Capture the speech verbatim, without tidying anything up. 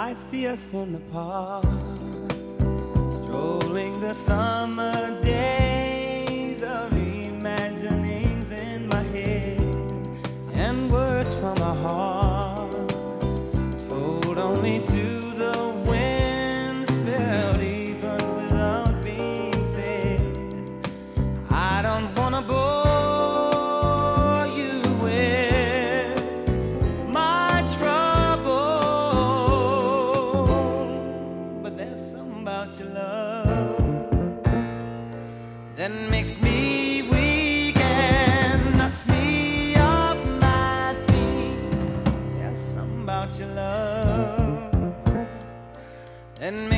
I see us in the park, strolling the summer days of imaginings in my head, and words from our hearts told only to the winds, felt even without being said. I don't wanna bore you with my trouble, but there's something about your love that makes me weak and knocks me off my feet. There's something about your love and